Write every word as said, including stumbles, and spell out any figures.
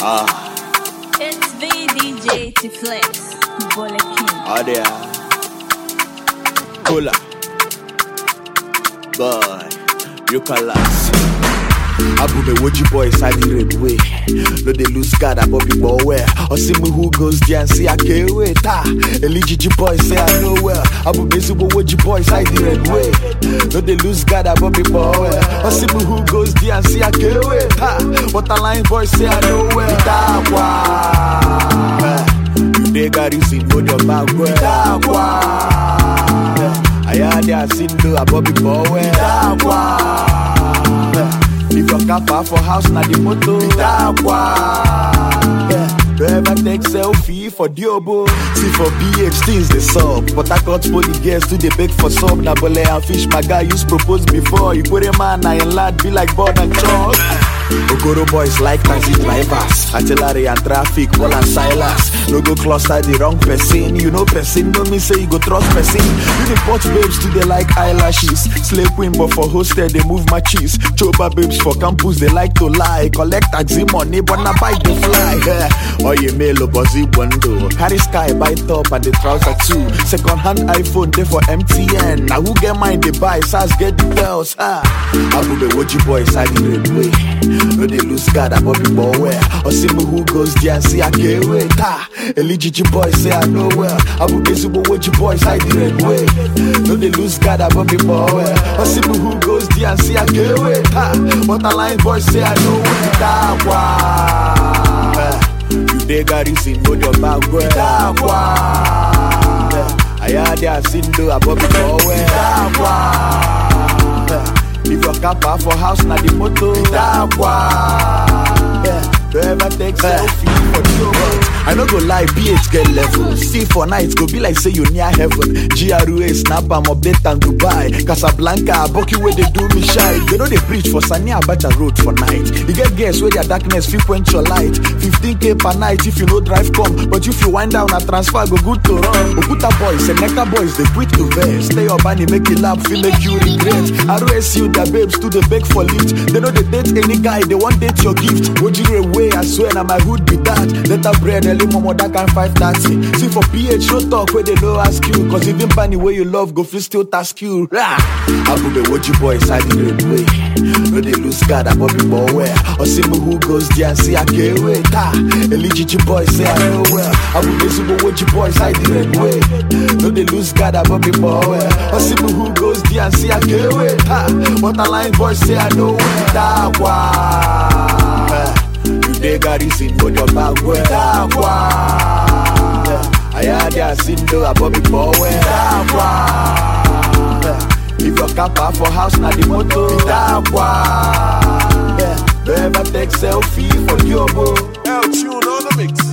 Ah. It's V D J T-Flex, Bola King. Oh there. Cola. Boy, you can last. Abu me woji boy side the red way. No they lose God above the ball where. Or see me who goes there and see I can't wait. Ah, Elijiji boy say I know well. Abu me subo woji boy side the red way. No they lose God above the ball where. Or see me who goes there and see I can't wait. Ah, what a line boy say I know well. That one. You dey carry sin go your back where. That one. I had their sin do above the ball where. That one. If your kappa for house, na the moto. That one. Yeah. Don't ever take selfie for Diobo. See for B H things they sub. But I got for the girls to the beg for sub. Na bole and fish, my guy used propose before. You put a man, I and lad be like board and chalk. Okoro boys like taxi drivers, artillery and traffic, Paul and Silas. No go cluster the wrong person. You know person, no me say you go trust person. You the pot babes to they like eyelashes. Slay queen but for hostel they move my cheese. Choba babes for campus they like to lie. Collect taxi money but na bike they fly. Or you mail a buzzy window. Carry sky by top and the trouser too. Second hand iPhone they for M T N. Now who get mine they buy, S A S get the bells. Ah, Abu the Woji boy side the red way. No they lose God above the ball where. Or see me who goes there and see I can't wait. Ah, Elijiji boy say I know well. Abu Bezubo Woji boy side the red way. No they lose God above the ball where. Or see me who goes there and see I can't wait. Ah, but a line boy say I know well. That one. You dey carry sin go your back where. That one. I had their sin do above the ball where. That one. If your kappa for house, na the moto. That one. Yeah. Don't ever take selfie for the world. I no go lie, B H get level. See for nights, go be like say you near heaven. G R U A, snap am update and Dubai. Casablanca, Aboki where they do me shy. They know they preach for Sani Abacha road for night. You get guess where their darkness fit quench your light. fifteen K per night if you no drive come. But if you wind down a transfer, go good to run. Okuta boys and Neka boys, they quit to vest. Stay up and make it lap, feel make you regret. R O S U, their babes to the beg for lift. They know they date any guy, they want date your gift. Ojire way, I swear na my hood be that. Let a bread early momo that can five thirty. See for P H, no talk where they no ask you. Cause even bunny where you love, go feel still task you. Abu be Woji boy side the red way. No they lose God above the ball where. Or see me who goes there and see I can't wait. Ah, Elijiji boy say I know well. Abu be Zubo Woji boy side the red way. No they lose God above the ball where. Or see me who goes there and see I can't wait. Ah, but a line boy say I know well. That one. You dey carry sin go your back where. That one. I had their sin do above the ball where. That one. If your kappa for house, na the moto. That one. Don't ever take selfie for Diobo. L tune on the mix.